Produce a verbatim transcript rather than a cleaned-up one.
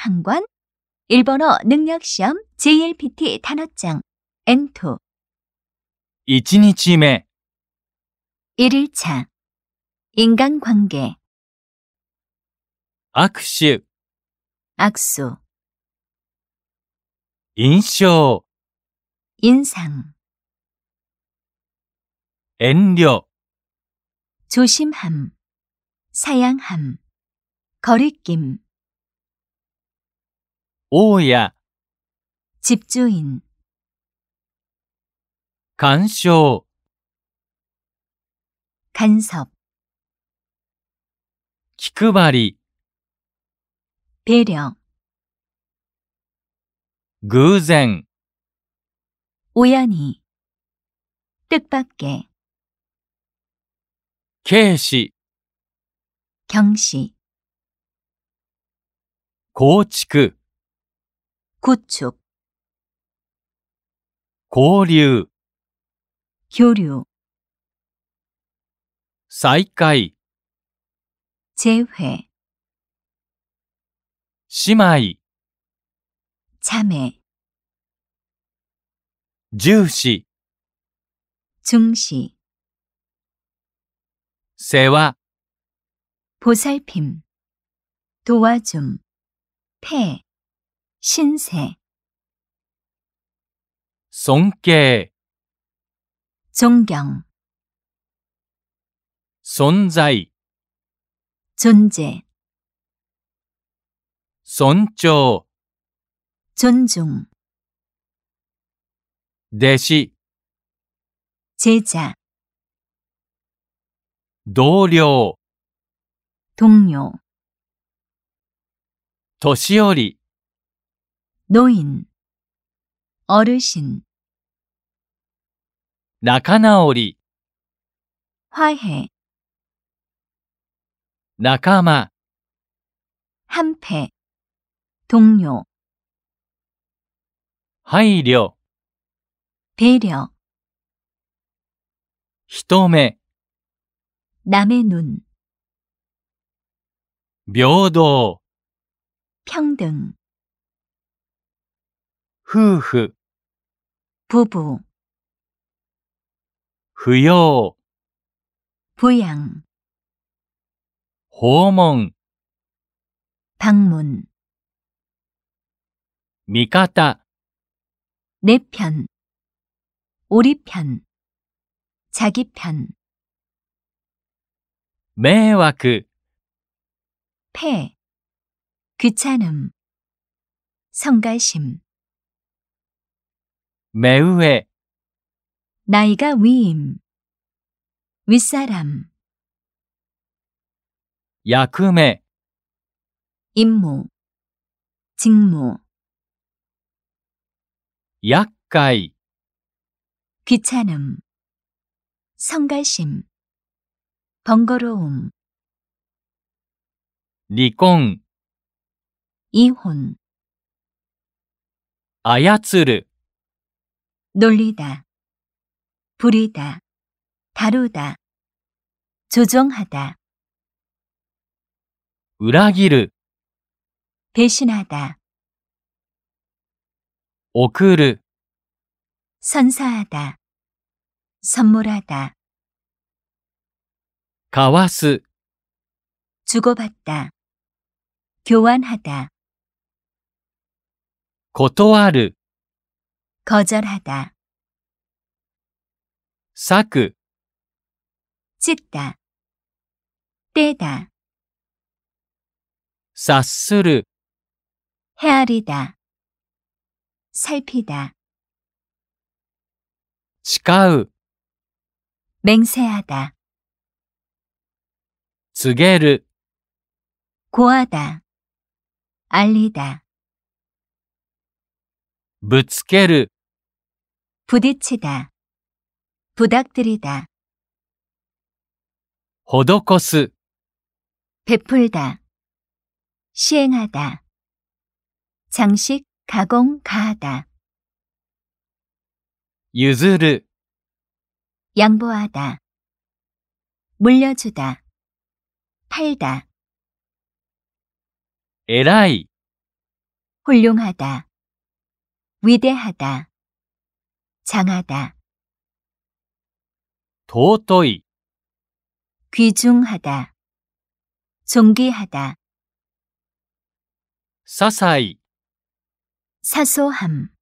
한권, 일본어 능력시험 제이엘피티 단어장 엔 투. いちにちめ 일 일차 인간관계, 握手 악수, 印象 인상, 遠慮 조심함, 사양함, 거리낌, 大家 집주인, 干渉 간섭, 気配り 배려, 偶然 우연히, 뜻밖의, 軽視 경시, 構築 구축, 交流 교류, 再会 재회, 姉妹 자매, 重視 중시, 世話 보살핌, 도와줌, 폐, 신세, 尊敬 존경, 存在 존재, 尊重 존중, 弟子 제자, 同僚 동료, 年寄り 노인, 어르신, 仲直り 화해, 仲間 한패, 동료, 配慮 배려, 人目 남의 눈, 平等 평등, 夫婦 부부, 扶養 부양, 訪問 방문, 味方 내 편, 우리 편, 자기 편, 迷惑 폐, 귀찮음, 성가심, 目上 나이가 위임, 윗사람, 役目 임무, 직무, 厄介 귀찮음, 성가심, 번거로움, 離婚 이혼, 操る 놀리다, 부리다, 다루다, 조종하다, 裏切る 배신하다, 送る 선사하다, 선물하다, 交わす 주고받다, 교환하다, 断る 거절하다, 割く 찢다, 떼다, 察する 헤아리다, 살피다, 誓う 맹세하다, 告げる 고하다, 알리다, ぶつける 부딪히다, 부닥들이다, 施す 베풀다, 시행하다, 장식, 가공, 가하다, 譲る 양보하다, 물려주다, 팔다, 偉い 훌륭하다, 위대하다, 장하다, 尊い、 귀중하다, 존귀하다, 些細、 사소함,